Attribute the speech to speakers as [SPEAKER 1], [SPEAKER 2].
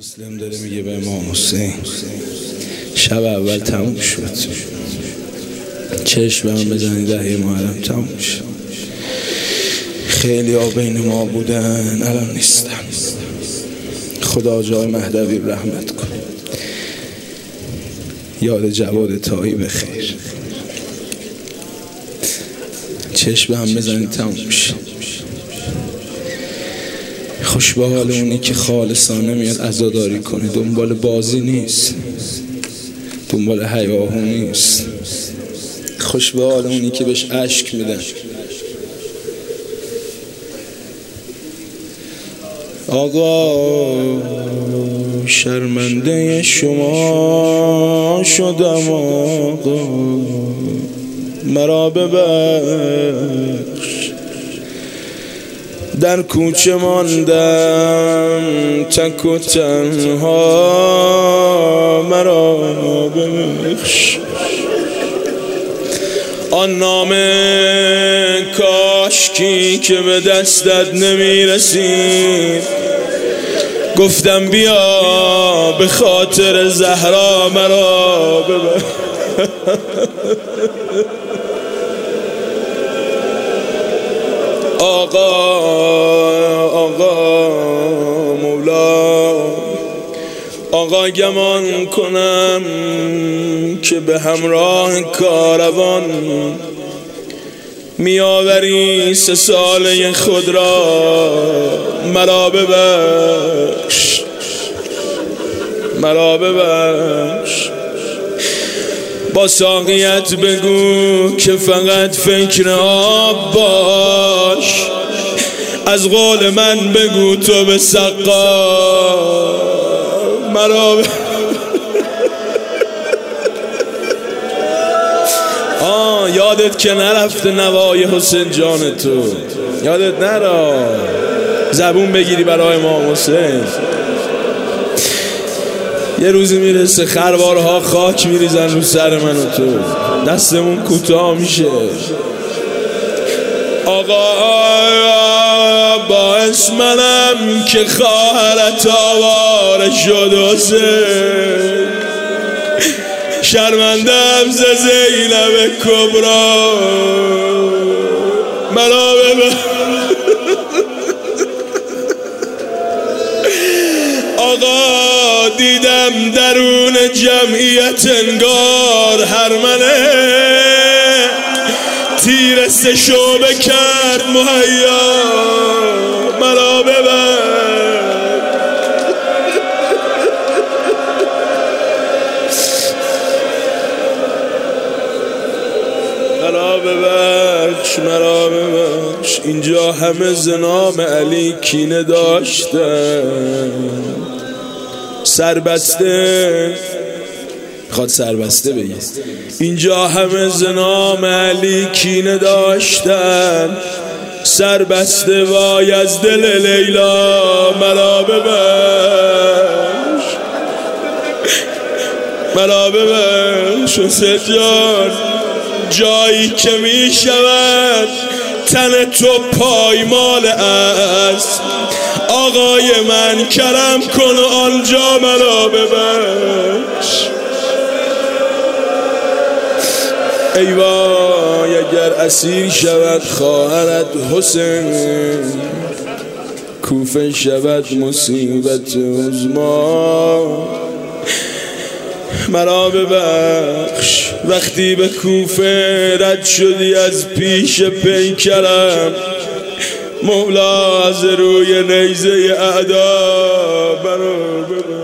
[SPEAKER 1] مسلم داره میگه به امام حسین شب اول تموم شد، چشم هم بزنی دهه محرم تموم شد. خیلی ها بین ما بودن الان نیستم، خدا جای مهدوی رحمت کن، یاد جواد تایی بخیر. چشم هم بزنی تموم شد. خوش به حال اونی که خالصانه میاد عزاداری کنه، دنبال بازی نیست، دنبال هیاهو نیست. خوش به حال اونی که بهش اشک میدن. آقا شرمنده شما شدم، آقا مرا ببخش، در کوچه ماندم تک و تنها، مرا ببخش. آن نام کاشکی که به دستت نمیرسید، گفتم بیا به خاطر زهرا مرا ببخش. آقا مولا، آقا گمان کنم که به همراه کاروان میآوری 3 ساله خود را، مرا ببخش، مرا ببخش. با ساقیت بگو که فقط فکر آب باش، از قول من بگو تو به سقا مرا یادت که نرفته نوای حسین جان تو، یادت نرا زبون بگیری برای امام حسین. یه روزی میرسه خروارها خاک میریزن رو سر من و تو، دستمون کوتاه میشه. آقا باعث منم که خواهرت آواره شد حسین، شرمندم ز زینب کبرا، مرا ببخش. آقا دیدم درون جمعیت انگار هرمنه، تیر 3 شعبه کرد مهیا، مرا ببخش. مرا ببخش، مرا ببخش. اینجا همه ز نام علی کینه داشتن، سربسته میخواد سربسته بگه. اینجا همه ز نام علی کینه داشتن، سربسته وای از دل لیلا، مرا ببخش، مرا ببخش. حسین جان جایی که میشود تن تو پایمال است، آقای من کرم کن و آنجا مرا ببخش. ای وای اگر اسیر شود خواهرت حسین، کوفه شود مصیبت عظما، مرا ببخش. وقتی به کوفه رد شدی از پیش پیکرم، مولا از روی نیزه اعدا مرا ببخش.